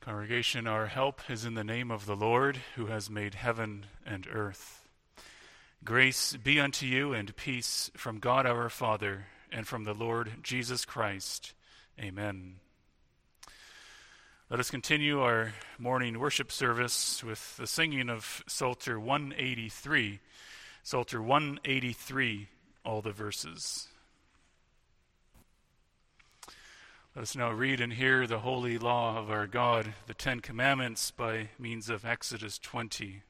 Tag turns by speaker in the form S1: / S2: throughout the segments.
S1: Congregation, our help is in the name of the Lord, who has made heaven and earth. Grace be unto you and peace from God our Father and from the Lord Jesus Christ. Amen. Let us continue our morning worship service with the singing of Psalter 183. Psalter 183, all the verses. Let us now read and hear the holy law of our God, the Ten Commandments, by means of Exodus 20.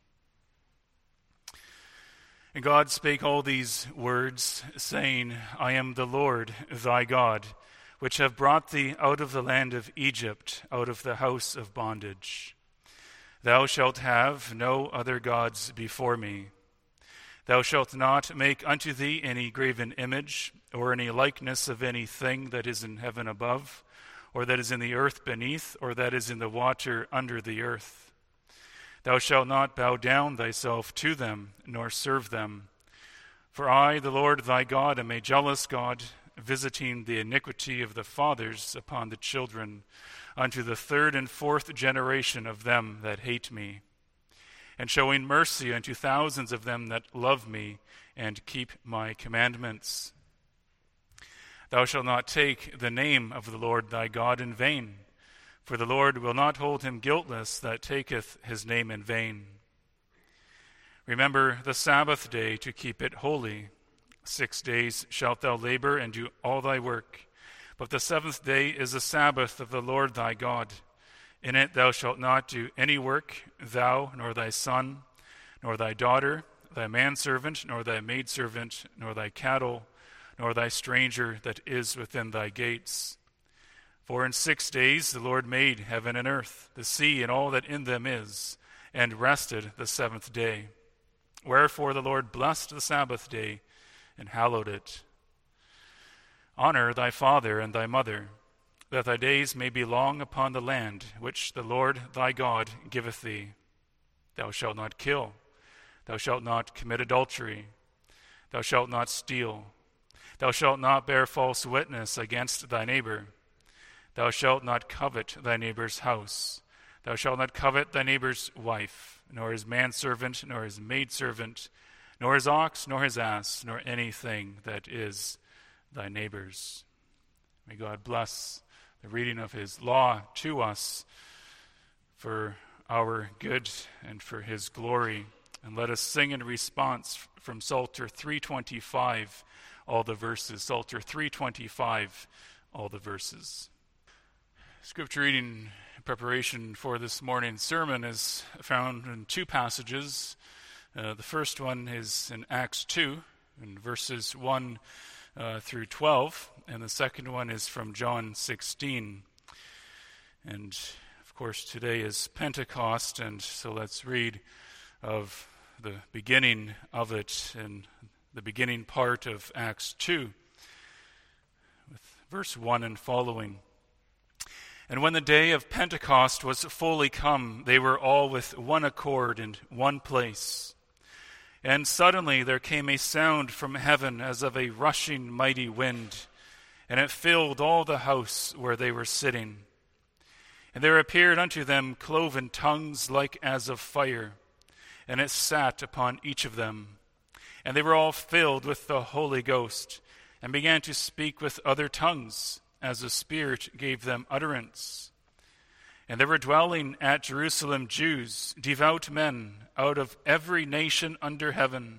S1: And God spake all these words, saying, I am the Lord thy God, which have brought thee out of the land of Egypt, out of the house of bondage. Thou shalt have no other gods before me. Thou shalt not make unto thee any graven image, or any likeness of any thing that is in heaven above, or that is in the earth beneath, or that is in the water under the earth. Thou shalt not bow down thyself to them, nor serve them. For I, the Lord thy God, am a jealous God, visiting the iniquity of the fathers upon the children, unto the third and fourth generation of them that hate me, and showing mercy unto thousands of them that love me and keep my commandments. Thou shalt not take the name of the Lord thy God in vain, for the Lord will not hold him guiltless that taketh his name in vain. Remember the Sabbath day to keep it holy. 6 days shalt thou labor and do all thy work, but the seventh day is the Sabbath of the Lord thy God. In it thou shalt not do any work, thou, nor thy son, nor thy daughter, thy manservant, nor thy maidservant, nor thy cattle, nor thy stranger that is within thy gates. For in 6 days the Lord made heaven and earth, the sea and all that in them is, and rested the seventh day. Wherefore the Lord blessed the Sabbath day, and hallowed it. Honor thy father and thy mother, that thy days may be long upon the land which the Lord thy God giveth thee. Thou shalt not kill. Thou shalt not commit adultery. Thou shalt not steal. Thou shalt not bear false witness against thy neighbor. Thou shalt not covet thy neighbor's house. Thou shalt not covet thy neighbor's wife, nor his manservant, nor his maidservant, nor his ox, nor his ass, nor anything that is thy neighbor's. May God bless the reading of his law to us for our good and for his glory. And let us sing in response from Psalter 325, all the verses. Psalter 325, all the verses. Scripture reading in preparation for this morning's sermon is found in two passages. The first one is in Acts 2, in verses 1 through 12, and the second one is from John 16. And, of course, today is Pentecost, and so let's read of the beginning of it in the beginning part of Acts 2, with verse 1 and following. And when the day of Pentecost was fully come, they were all with one accord in one place. And suddenly there came a sound from heaven as of a rushing mighty wind, and it filled all the house where they were sitting. And there appeared unto them cloven tongues like as of fire, and it sat upon each of them. And they were all filled with the Holy Ghost, and began to speak with other tongues, as the Spirit gave them utterance. And there were dwelling at Jerusalem Jews, devout men, out of every nation under heaven.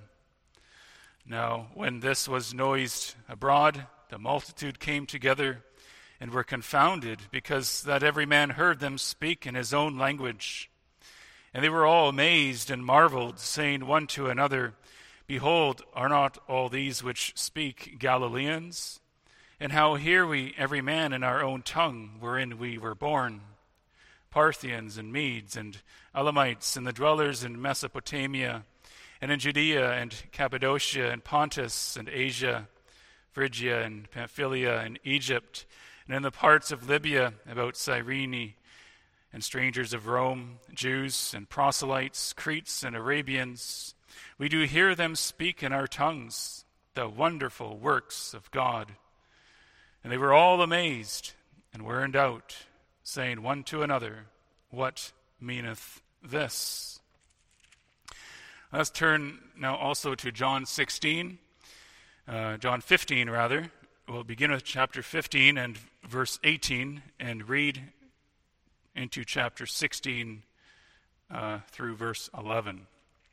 S1: Now, when this was noised abroad, the multitude came together, and were confounded, because that every man heard them speak in his own language. And they were all amazed and marveled, saying one to another, Behold, are not all these which speak Galileans? And how hear we every man in our own tongue wherein we were born? Parthians and Medes and Elamites and the dwellers in Mesopotamia and in Judea and Cappadocia and Pontus and Asia, Phrygia and Pamphylia and Egypt, and in the parts of Libya about Cyrene, and strangers of Rome, Jews and proselytes, Cretes and Arabians, we do hear them speak in our tongues the wonderful works of God. And they were all amazed and were in doubt, saying one to another, what meaneth this? Let's turn now also to John 15 rather. We'll begin with chapter 15 and verse 18 and read into chapter 16 through verse 11.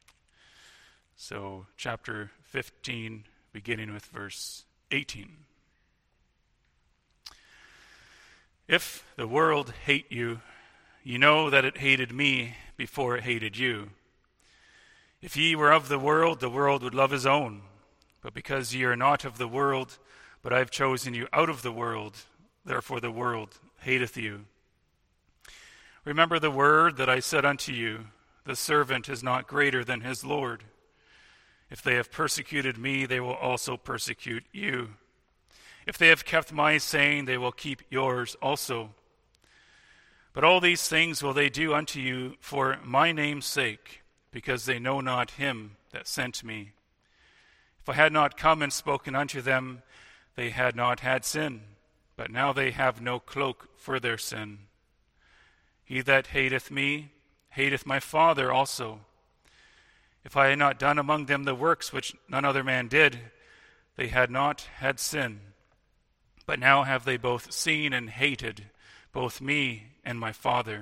S1: So chapter 15, beginning with verse 18. If the world hate you, ye know that it hated me before it hated you. If ye were of the world would love his own. But because ye are not of the world, but I have chosen you out of the world, therefore the world hateth you. Remember the word that I said unto you, the servant is not greater than his Lord. If they have persecuted me, they will also persecute you. If they have kept my saying, they will keep yours also. But all these things will they do unto you for my name's sake, because they know not him that sent me. If I had not come and spoken unto them, they had not had sin, but now they have no cloak for their sin. He that hateth me, hateth my Father also. If I had not done among them the works which none other man did, they had not had sin. But now have they both seen and hated, both me and my Father.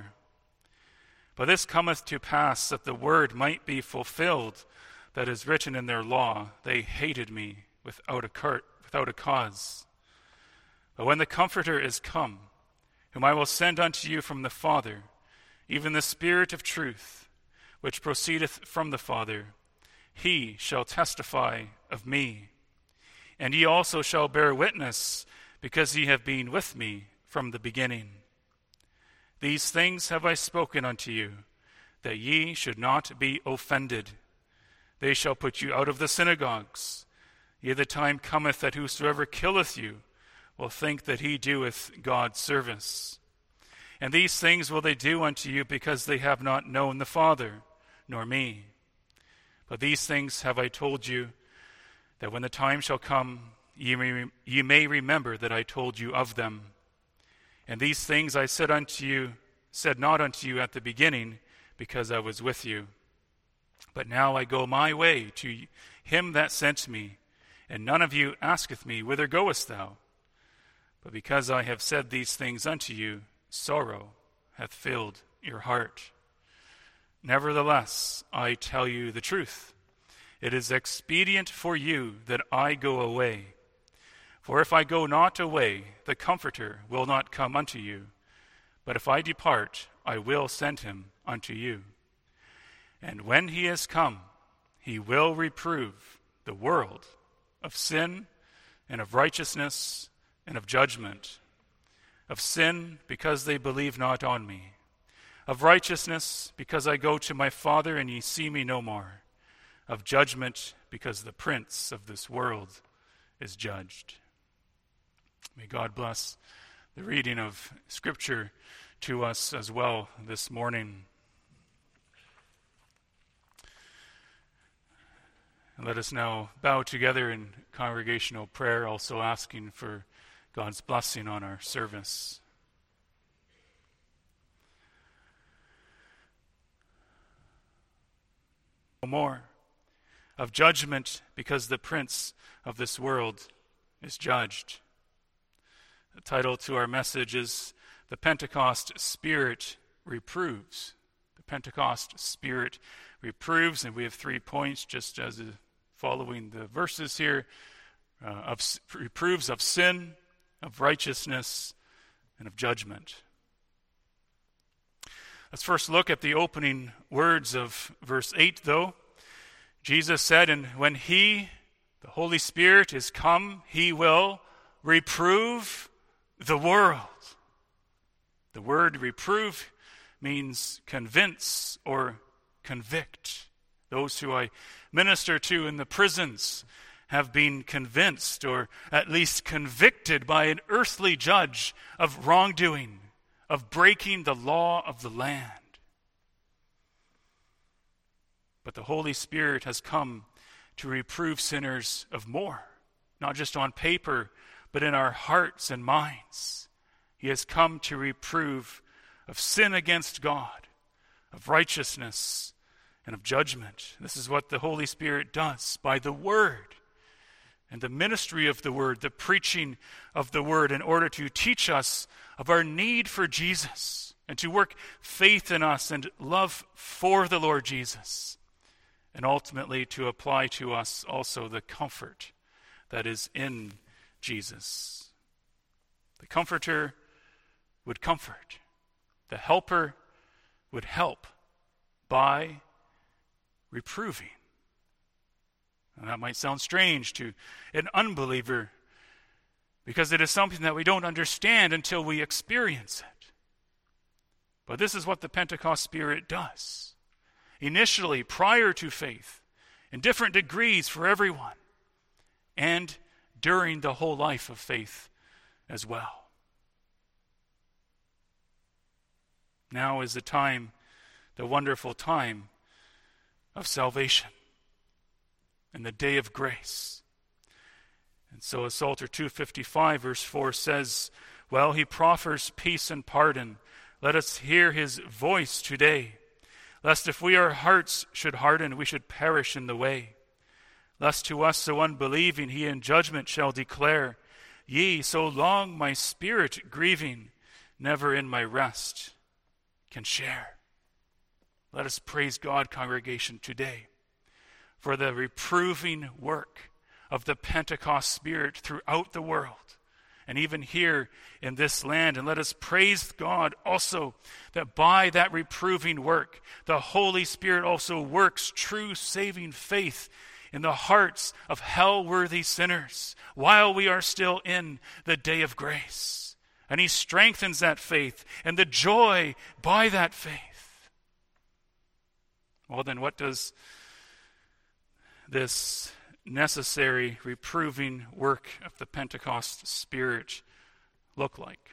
S1: But this cometh to pass, that the word might be fulfilled, that is written in their law, they hated me without a cause. But when the Comforter is come, whom I will send unto you from the Father, even the Spirit of truth, which proceedeth from the Father, he shall testify of me. And ye also shall bear witness, because ye have been with me from the beginning. These things have I spoken unto you, that ye should not be offended. They shall put you out of the synagogues. Yea, the time cometh that whosoever killeth you will think that he doeth God service. And these things will they do unto you, because they have not known the Father, nor me. But these things have I told you, that when the time shall come, ye may remember that I told you of them. And these things I said not unto you at the beginning, because I was with you. But now I go my way to him that sent me, and none of you asketh me, Whither goest thou? But because I have said these things unto you, sorrow hath filled your heart. Nevertheless, I tell you the truth. It is expedient for you that I go away. For if I go not away, the Comforter will not come unto you. But if I depart, I will send him unto you. And when he is come, he will reprove the world of sin and of righteousness and of judgment. Of sin, because they believe not on me. Of righteousness, because I go to my Father and ye see me no more. Of judgment, because the prince of this world is judged. May God bless the reading of Scripture to us as well this morning. And let us now bow together in congregational prayer, also asking for God's blessing on our service. No more of judgment, because the prince of this world is judged. The title to our message is The Pentecost Spirit Reproves. The Pentecost Spirit reproves, and we have 3 points just as following the verses here. Reproves of sin, of righteousness, and of judgment. Let's first look at the opening words of verse 8, though. Jesus said, and when he, the Holy Spirit, is come, he will reprove the world. The word reprove means convince or convict. Those who I minister to in the prisons have been convinced, or at least convicted by an earthly judge of wrongdoing, of breaking the law of the land. But the Holy Spirit has come to reprove sinners of more, not just on paper, but in our hearts and minds. He has come to reprove of sin against God, of righteousness, and of judgment. This is what the Holy Spirit does by the Word and the ministry of the Word, the preaching of the Word, in order to teach us of our need for Jesus and to work faith in us and love for the Lord Jesus, and ultimately to apply to us also the comfort that is in Jesus. The Comforter would comfort. The Helper would help by reproving. And that might sound strange to an unbeliever, because it is something that we don't understand until we experience it. But this is what the Pentecost Spirit does. Initially, prior to faith, in different degrees for everyone, and during the whole life of faith as well. Now is the time, the wonderful time of salvation and the day of grace. And so as Psalter 255 verse 4 says, "Well, he proffers peace and pardon. Let us hear his voice today. Lest if our hearts should harden, we should perish in the way. Lest to us so unbelieving he in judgment shall declare, Ye, so long my spirit grieving, never in my rest can share." Let us praise God, congregation, today for the reproving work of the Pentecost Spirit throughout the world, and even here in this land. And let us praise God also that by that reproving work, the Holy Spirit also works true saving faith in the hearts of hell-worthy sinners while we are still in the day of grace. And he strengthens that faith and the joy by that faith. Well, then what does this necessary reproving work of the Pentecost Spirit look like?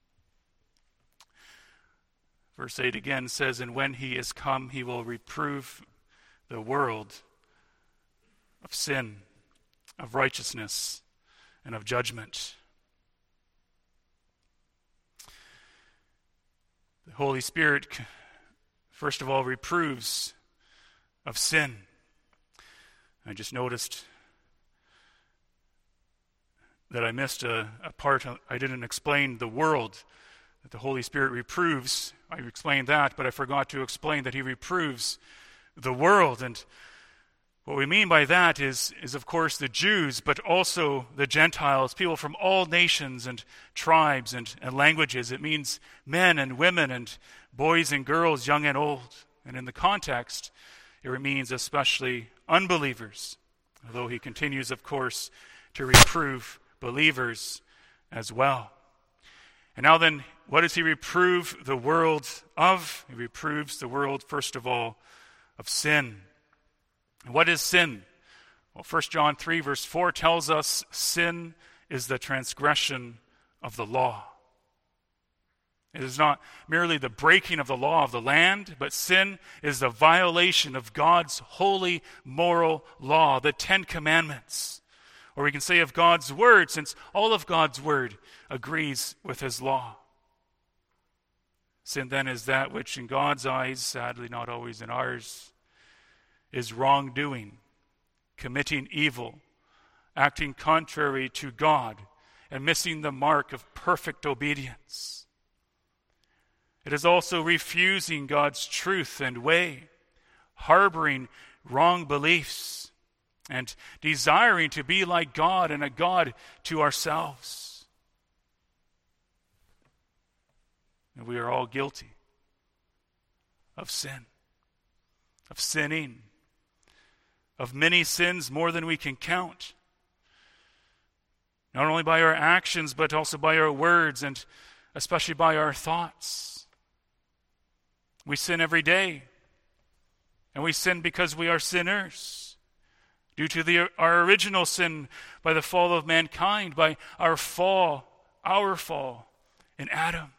S1: Verse 8 again says, "And when he is come, he will reprove the world of sin, of righteousness, and of judgment." The Holy Spirit, first of all, reproves of sin. I just noticed that I missed a part. I didn't explain the world that the Holy Spirit reproves. I explained that, but I forgot to explain that he reproves the world. And what we mean by that is of course the Jews, but also the Gentiles, people from all nations and tribes and languages. It means men and women and boys and girls, young and old. And in the context, it means especially unbelievers, although he continues, of course, to reprove believers as well. And now then, what does he reprove the world of? He reproves the world, first of all, of sin. And what is sin? Well, 1 John 3 verse 4 tells us sin is the transgression of the law. It is not merely the breaking of the law of the land, but sin is the violation of God's holy moral law, the 10 Commandments. Or we can say of God's word, since all of God's word agrees with his law. Sin then is that which in God's eyes, sadly not always in ours, is wrongdoing, committing evil, acting contrary to God, and missing the mark of perfect obedience. It is also refusing God's truth and way, harboring wrong beliefs, and desiring to be like God and a God to ourselves. And we are all guilty of sin, of sinning, of many sins, more than we can count. Not only by our actions, but also by our words, and especially by our thoughts. We sin every day, and we sin because we are sinners, due to our original sin by the fall of mankind, by our fall in Adam.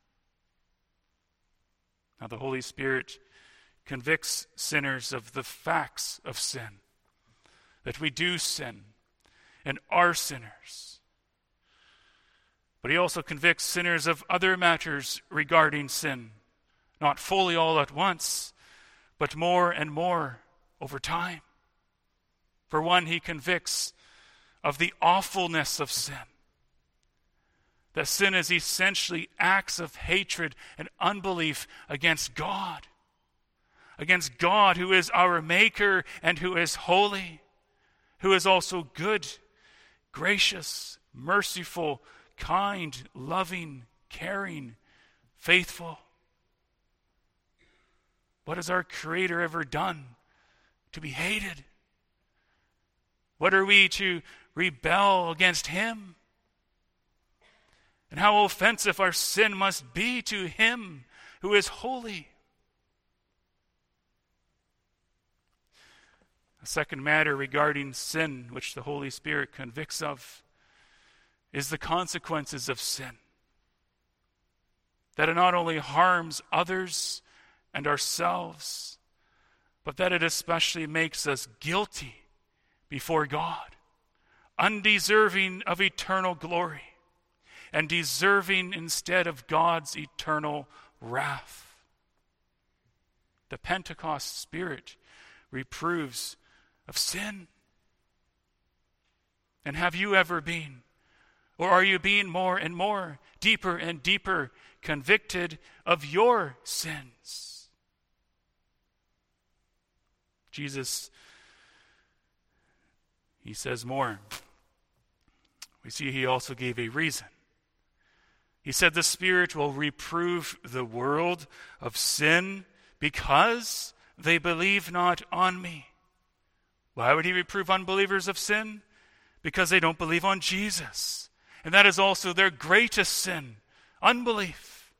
S1: Now the Holy Spirit convicts sinners of the facts of sin, that we do sin and are sinners. But he also convicts sinners of other matters regarding sin, not fully all at once, but more and more over time. For one, he convicts of the awfulness of sin. That sin is essentially acts of hatred and unbelief against God who is our Maker and who is holy, who is also good, gracious, merciful, kind, loving, caring, faithful. What has our Creator ever done to be hated? What are we to rebel against him? And how offensive our sin must be to him who is holy. A second matter regarding sin, which the Holy Spirit convicts of, is the consequences of sin. That it not only harms others and ourselves, but that it especially makes us guilty before God, undeserving of eternal glory, and deserving instead of God's eternal wrath. The Pentecost Spirit reproves of sin. And have you ever been, or are you being more and more, deeper and deeper convicted of your sins? Jesus, he says more. We see he also gave a reason. He said the Spirit will reprove the world of sin because they believe not on me. Why would he reprove unbelievers of sin? Because they don't believe on Jesus. And that is also their greatest sin, unbelief.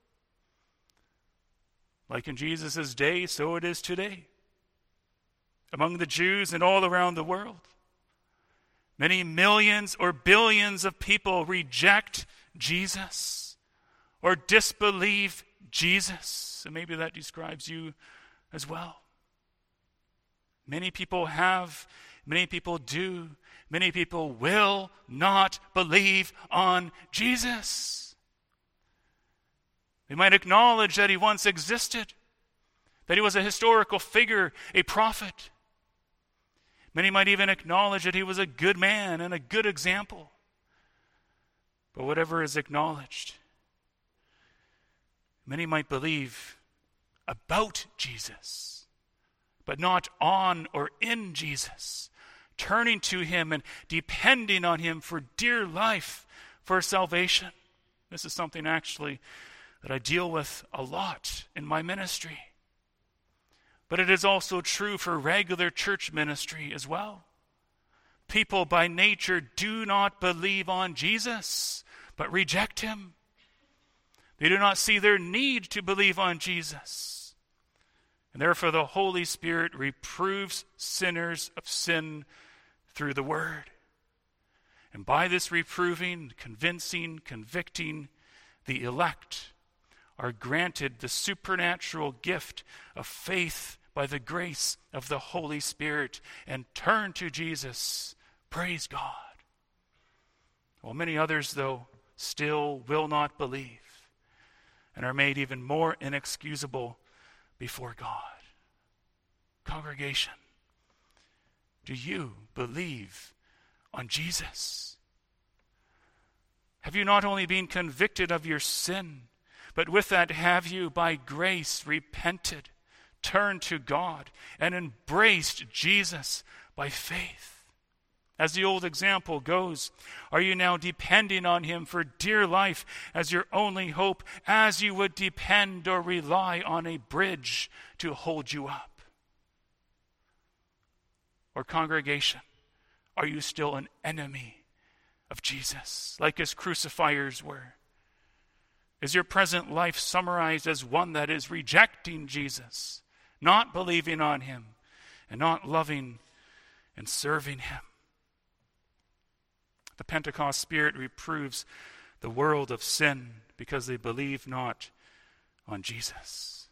S1: Like in Jesus' day, so it is today. Among the Jews and all around the world, many millions or billions of people reject Jesus or disbelieve Jesus. And maybe that describes you as well. Many people have, many people do, many people will not believe on Jesus. They might acknowledge that he once existed, that he was a historical figure, a prophet. Many might even acknowledge that he was a good man and a good example. But whatever is acknowledged, many might believe about Jesus, but not on or in Jesus, turning to him and depending on him for dear life, for salvation. This is something actually that I deal with a lot in my ministry. But it is also true for regular church ministry as well. People by nature do not believe on Jesus, but reject him. They do not see their need to believe on Jesus. And therefore the Holy Spirit reproves sinners of sin through the Word. And by this reproving, convincing, convicting, the elect are granted the supernatural gift of faith by the grace of the Holy Spirit and turn to Jesus. Praise God. While many others, though, still will not believe and are made even more inexcusable before God. Congregation, do you believe on Jesus? Have you not only been convicted of your sin, but with that have you by grace repented, turned to God, and embraced Jesus by faith? As the old example goes, are you now depending on him for dear life as your only hope, as you would depend or rely on a bridge to hold you up? Or congregation, are you still an enemy of Jesus, like his crucifiers were? Is your present life summarized as one that is rejecting Jesus, not believing on him, and not loving and serving him? The Pentecost Spirit reproves the world of sin because they believe not on Jesus.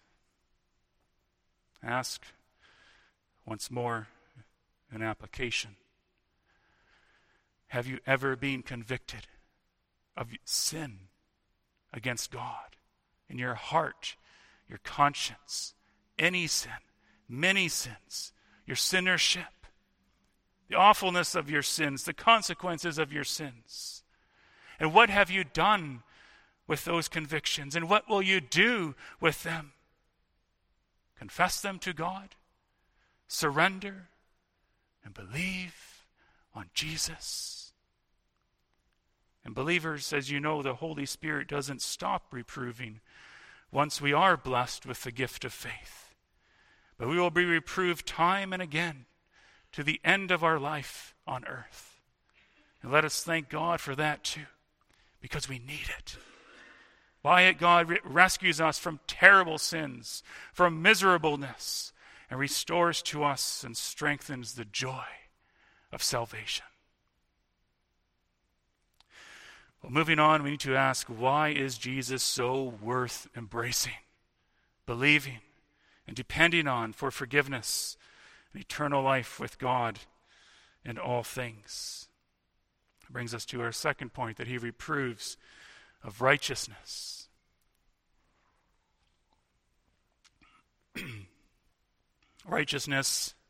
S1: Ask once more an application. Have you ever been convicted of sin against God in your heart, your conscience, any sin, many sins, your sinnership, the awfulness of your sins, the consequences of your sins. And what have you done with those convictions? And what will you do with them? Confess them to God, surrender, and believe on Jesus. And believers, as you know, the Holy Spirit doesn't stop reproving once we are blessed with the gift of faith. But we will be reproved time and again to the end of our life on earth. And let us thank God for that too, because we need it. By it, God rescues us from terrible sins, from miserableness, and restores to us and strengthens the joy of salvation. Well, moving on, we need to ask, why is Jesus so worth embracing, believing, and depending on for forgiveness and eternal life with God in all things? It brings us to our second point, that he reproves of righteousness. Righteousness,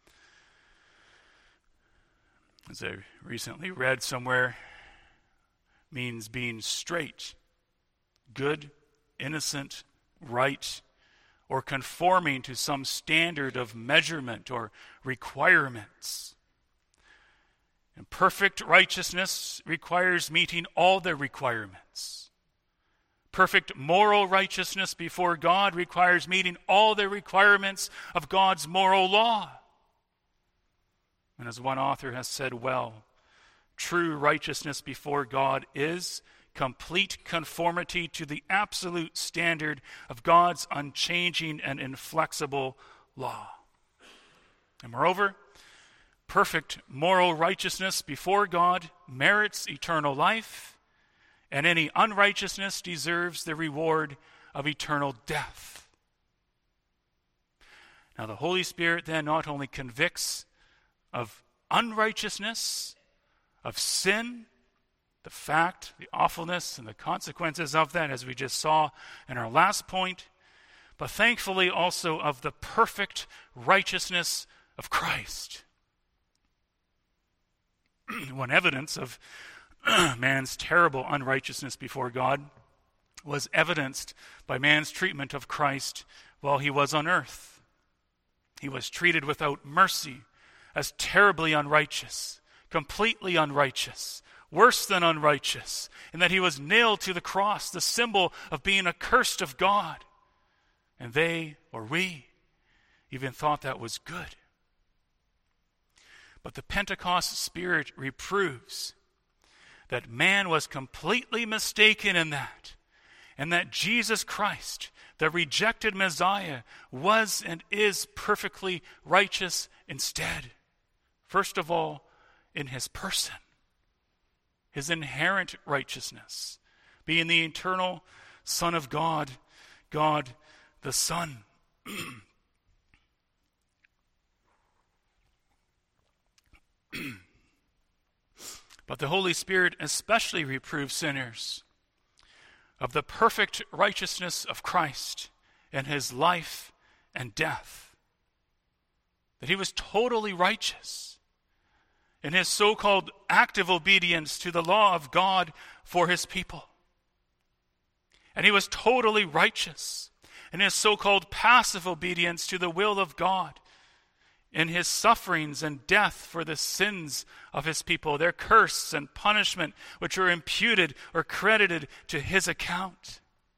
S1: as I recently read somewhere, means being straight, good, innocent, right, or conforming to some standard of measurement or requirements. And perfect righteousness requires meeting all the requirements. Perfect moral righteousness before God requires meeting all the requirements of God's moral law. And as one author has said well, true righteousness before God is complete conformity to the absolute standard of God's unchanging and inflexible law. And moreover, perfect moral righteousness before God merits eternal life, and any unrighteousness deserves the reward of eternal death. Now, the Holy Spirit then not only convicts of unrighteousness, of sin, the fact, the awfulness, and the consequences of that, as we just saw in our last point, but thankfully also of the perfect righteousness of Christ. One evidence of man's terrible unrighteousness before God was evidenced by man's treatment of Christ while he was on earth. He was treated without mercy as terribly unrighteous, completely unrighteous, worse than unrighteous, in that he was nailed to the cross, the symbol of being accursed of God. And they, or we, even thought that was good. But the Pentecost Spirit reproves that man was completely mistaken in that, and that Jesus Christ, the rejected Messiah, was and is perfectly righteous instead. First of all, in his person, his inherent righteousness, being the eternal Son of God, God the Son. But the Holy Spirit especially reproves sinners of the perfect righteousness of Christ in his life and death. That he was totally righteous in his so-called active obedience to the law of God for his people. And he was totally righteous in his so-called passive obedience to the will of God, in his sufferings and death for the sins of his people, their curse and punishment which were imputed or credited to his account.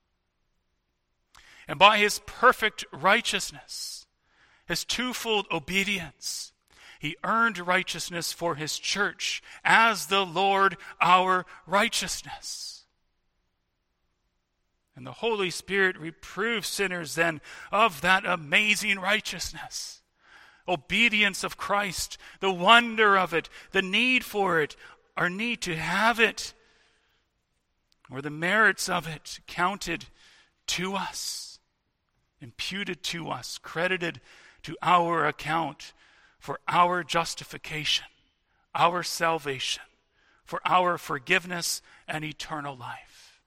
S1: And by his perfect righteousness, his twofold obedience, he earned righteousness for his church as the Lord our righteousness. And the Holy Spirit reproves sinners then of that amazing righteousness. Obedience of Christ, the wonder of it, the need for it, our need to have it, or the merits of it counted to us, imputed to us, credited to our account for our justification, our salvation, for our forgiveness and eternal life.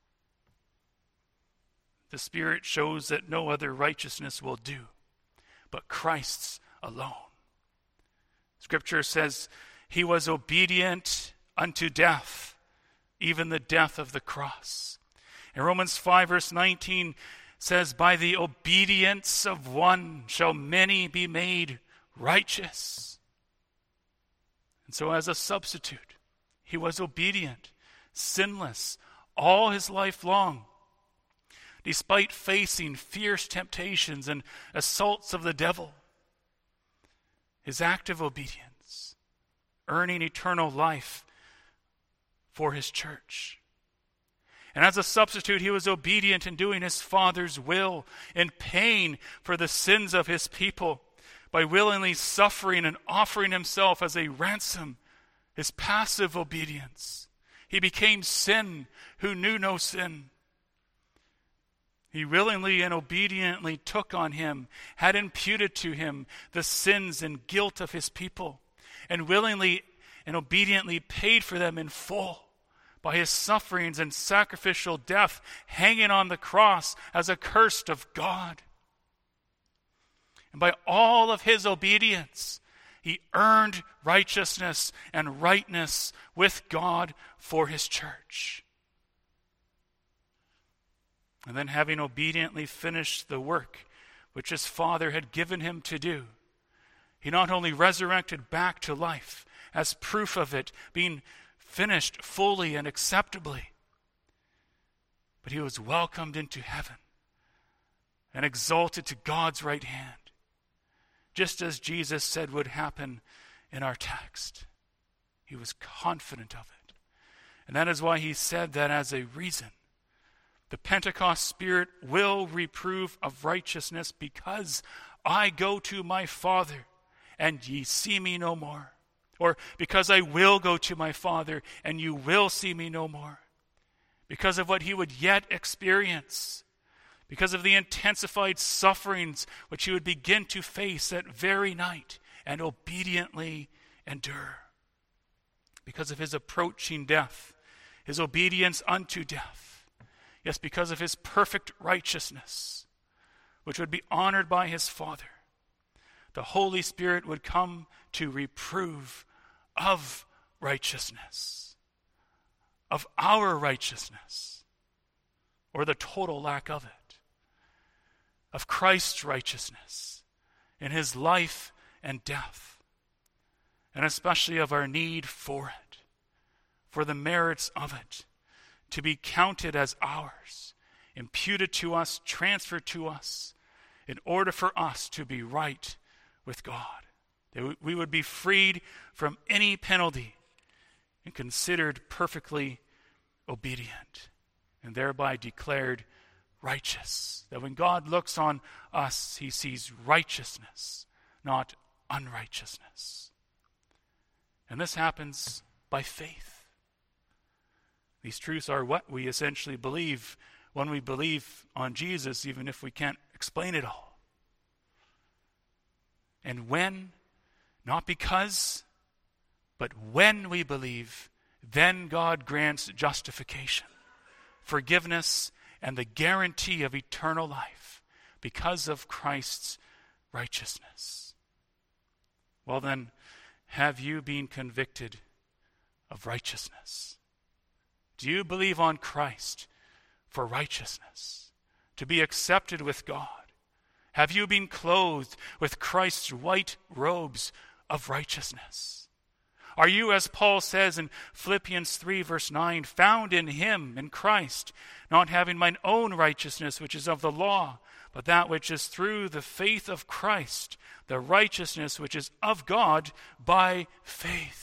S1: The Spirit shows that no other righteousness will do, but Christ's alone. Scripture says he was obedient unto death, even the death of the cross. And Romans 5 verse 19 says, by the obedience of one shall many be made righteous. And so as a substitute, he was obedient, sinless, all his life long, despite facing fierce temptations and assaults of the devil. His active obedience, earning eternal life for his church. And as a substitute, he was obedient in doing his Father's will, in paying for the sins of his people, by willingly suffering and offering himself as a ransom, his passive obedience. He became sin who knew no sin. He willingly and obediently took on him, had imputed to him the sins and guilt of his people, and willingly and obediently paid for them in full by his sufferings and sacrificial death, hanging on the cross as accursed of God. And by all of his obedience, he earned righteousness and rightness with God for his church. And then, having obediently finished the work which his Father had given him to do, he not only resurrected back to life as proof of it being finished fully and acceptably, but he was welcomed into heaven and exalted to God's right hand, just as Jesus said would happen in our text. He was confident of it. And that is why he said that as a reason. The Pentecost Spirit will reprove of righteousness, because I go to my Father, and ye see me no more. Or because I will go to my Father, and you will see me no more. Because of what he would yet experience. Because of the intensified sufferings which he would begin to face that very night and obediently endure. Because of his approaching death, his obedience unto death. Yes, because of his perfect righteousness, which would be honored by his Father, the Holy Spirit would come to reprove of righteousness, of our righteousness, or the total lack of it, of Christ's righteousness in his life and death, and especially of our need for it, for the merits of it, to be counted as ours, imputed to us, transferred to us, in order for us to be right with God. That we would be freed from any penalty and considered perfectly obedient, and thereby declared righteous. That when God looks on us, he sees righteousness, not unrighteousness. And this happens by faith. These truths are what we essentially believe when we believe on Jesus, even if we can't explain it all. And when, not because, but when we believe, then God grants justification, forgiveness, and the guarantee of eternal life because of Christ's righteousness. Well then, have you been convicted of righteousness? Do you believe on Christ for righteousness, to be accepted with God? Have you been clothed with Christ's white robes of righteousness? Are you, as Paul says in Philippians 3 verse 9, found in him, in Christ, not having mine own righteousness which is of the law, but that which is through the faith of Christ, the righteousness which is of God by faith?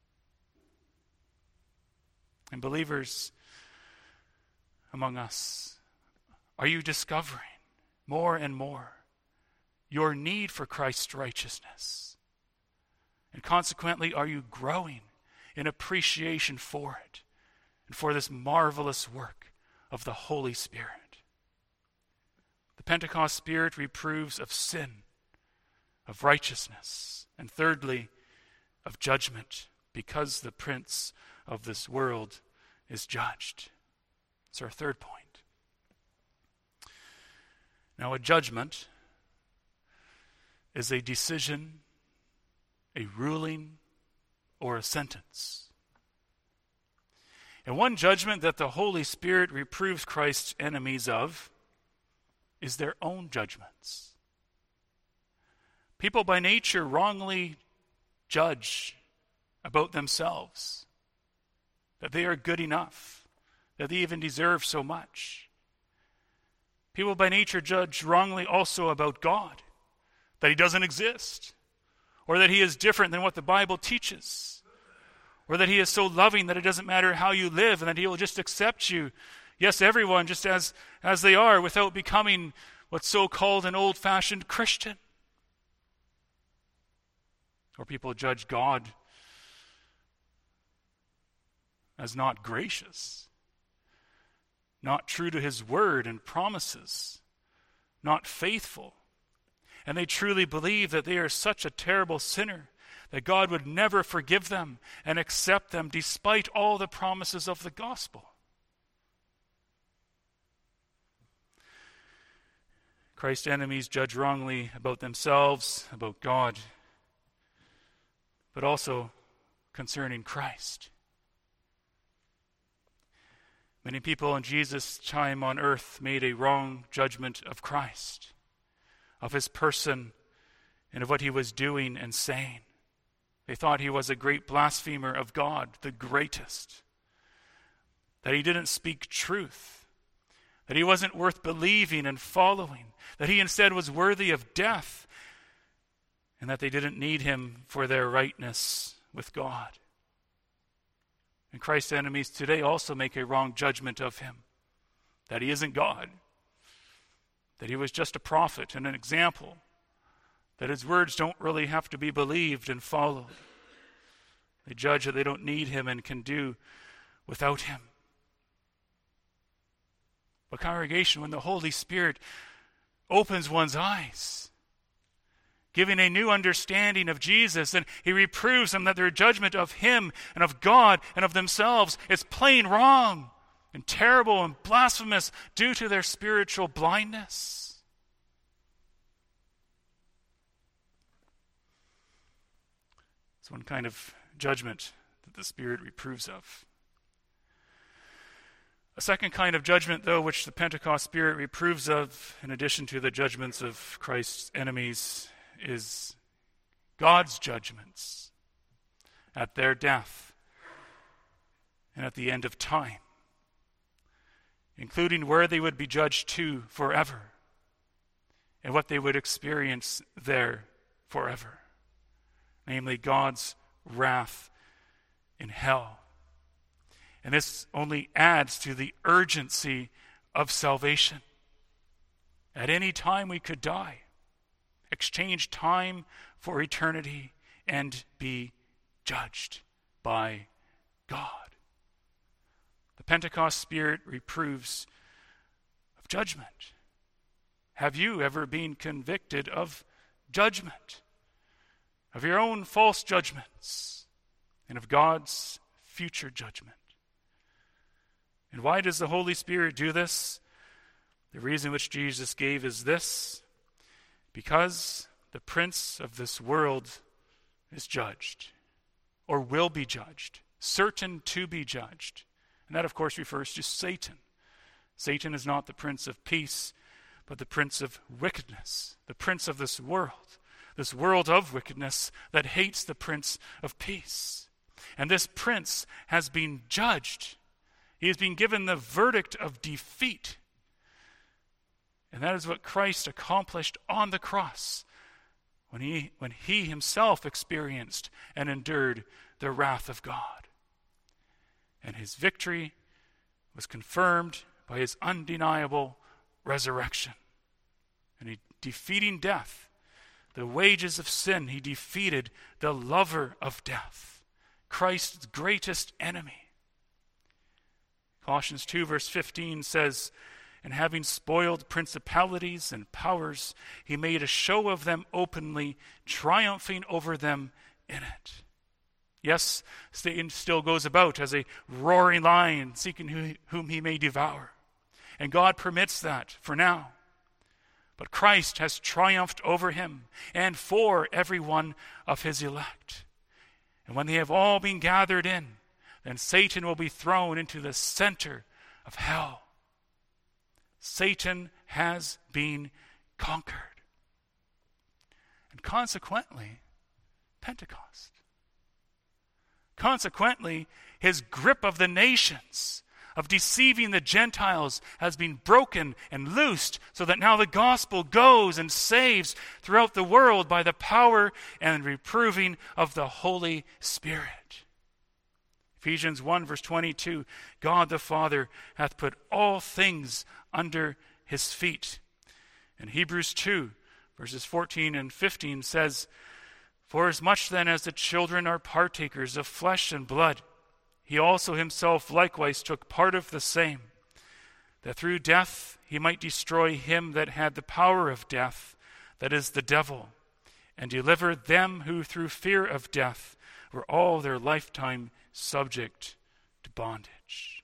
S1: And believers among us, are you discovering more and more your need for Christ's righteousness? And consequently, are you growing in appreciation for it and for this marvelous work of the Holy Spirit? The Pentecost Spirit reproves of sin, of righteousness, and thirdly, of judgment, because the prince of this world is judged. It's our third point. Now, a judgment is a decision, a ruling, or a sentence. And one judgment that the Holy Spirit reproves Christ's enemies of is their own judgments. People by nature wrongly judge about themselves, that they are good enough, that they even deserve so much. People by nature judge wrongly also about God, that he doesn't exist, or that he is different than what the Bible teaches, or that he is so loving that it doesn't matter how you live and that he will just accept you, yes, everyone, just as they are, without becoming what's so-called an old-fashioned Christian. Or people judge God as not gracious, not true to his word and promises, not faithful. And they truly believe that they are such a terrible sinner that God would never forgive them and accept them despite all the promises of the gospel. Christ's enemies judge wrongly about themselves, about God, but also concerning Christ. Many people in Jesus' time on earth made a wrong judgment of Christ, of his person, and of what he was doing and saying. They thought he was a great blasphemer of God, the greatest, that he didn't speak truth, that he wasn't worth believing and following, that he instead was worthy of death, and that they didn't need him for their rightness with God. And Christ's enemies today also make a wrong judgment of him, that he isn't God, that he was just a prophet and an example, that his words don't really have to be believed and followed. They judge that they don't need him and can do without him. But congregation, when the Holy Spirit opens one's eyes, giving a new understanding of Jesus, and he reproves them that their judgment of him and of God and of themselves is plain wrong and terrible and blasphemous due to their spiritual blindness. It's one kind of judgment that the Spirit reproves of. A second kind of judgment, though, which the Pentecost Spirit reproves of, in addition to the judgments of Christ's enemies, is God's judgments at their death and at the end of time, including where they would be judged to forever and what they would experience there forever, namely God's wrath in hell. And this only adds to the urgency of salvation. At any time we could die, exchange time for eternity, and be judged by God. The Pentecost Spirit reproves of judgment. Have you ever been convicted of judgment, of your own false judgments, and of God's future judgment? And why does the Holy Spirit do this? The reason which Jesus gave is this: because the prince of this world is judged, or will be judged, certain to be judged. And that, of course, refers to Satan. Satan is not the prince of peace, but the prince of wickedness, the prince of this world of wickedness that hates the prince of peace. And this prince has been judged. He has been given the verdict of defeat. And that is what Christ accomplished on the cross when he himself experienced and endured the wrath of God. And his victory was confirmed by his undeniable resurrection. And he defeating death, the wages of sin, he defeated the lover of death, Christ's greatest enemy. Colossians 2 verse 15 says, "And having spoiled principalities and powers, he made a show of them openly, triumphing over them in it." Yes, Satan still goes about as a roaring lion, seeking whom he may devour. And God permits that for now. But Christ has triumphed over him and for every one of his elect. And when they have all been gathered in, then Satan will be thrown into the center of hell. Satan has been conquered. And consequently, Pentecost. Consequently, his grip of the nations, of deceiving the Gentiles, has been broken and loosed, so that now the gospel goes and saves throughout the world by the power and reproving of the Holy Spirit. Ephesians 1 verse 22, God the Father hath put all things under his feet. And Hebrews 2 verses 14 and 15 says, For as much then as the children are partakers of flesh and blood, he also himself likewise took part of the same, that through death he might destroy him that had the power of death, that is, the devil, and deliver them who through fear of death were all their lifetime subject to bondage.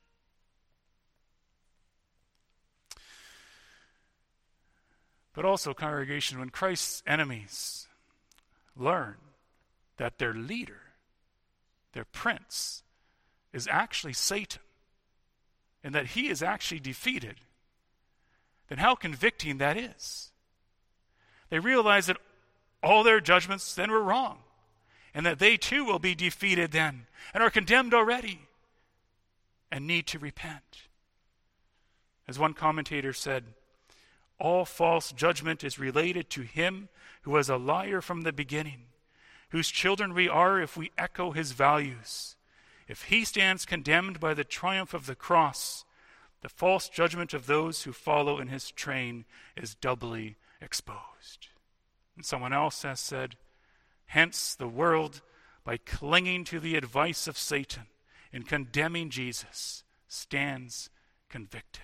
S1: But also, congregation, when Christ's enemies learn that their leader, their prince, is actually Satan, and that he is actually defeated, then how convicting that is. They realize that all their judgments then were wrong, and that they too will be defeated then, and are condemned already, and need to repent. As one commentator said, all false judgment is related to him who was a liar from the beginning, whose children we are if we echo his values. If he stands condemned by the triumph of the cross, the false judgment of those who follow in his train is doubly exposed. And someone else has said, hence the world, by clinging to the advice of Satan in condemning Jesus, stands convicted.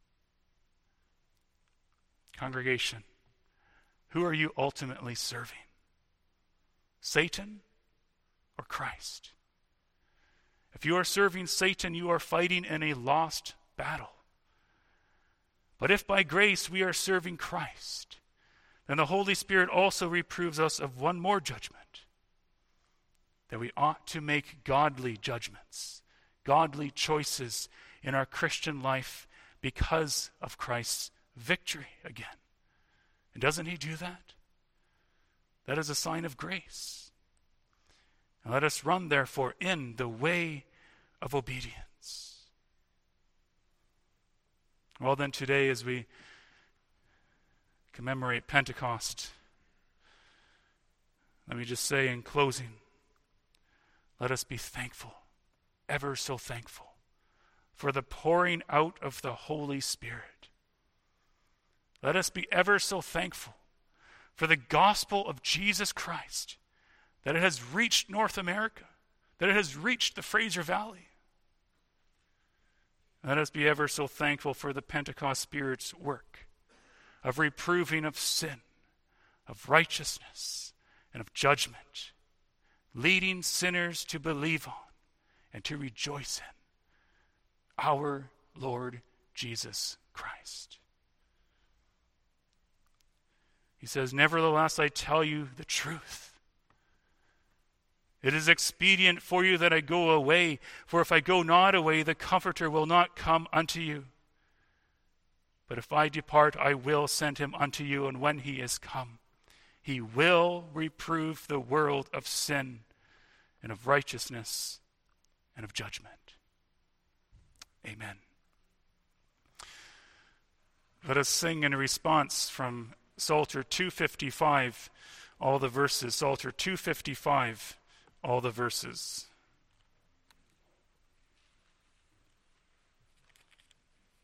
S1: Congregation, who are you ultimately serving? Satan or Christ? If you are serving Satan, you are fighting in a lost battle. But if by grace we are serving Christ, then the Holy Spirit also reproves us of one more judgment, that we ought to make godly judgments, godly choices in our Christian life because of Christ's victory again. And doesn't he do that? That is a sign of grace. And let us run, therefore, in the way of obedience. Well, then, today, as we commemorate Pentecost, let me just say in closing, let us be thankful, ever so thankful, for the pouring out of the Holy Spirit. Let us be ever so thankful for the gospel of Jesus Christ, that it has reached North America, that it has reached the Fraser Valley. Let us be ever so thankful for the Pentecost Spirit's work of reproving of sin, of righteousness, and of judgment, leading sinners to believe on and to rejoice in our Lord Jesus Christ. He says, nevertheless, I tell you the truth. It is expedient for you that I go away, for if I go not away, the Comforter will not come unto you. But if I depart, I will send him unto you, and when he is come, he will reprove the world of sin and of righteousness and of judgment. Amen. Let us sing in response from Psalter 255, all the verses. Psalter 255, all the verses.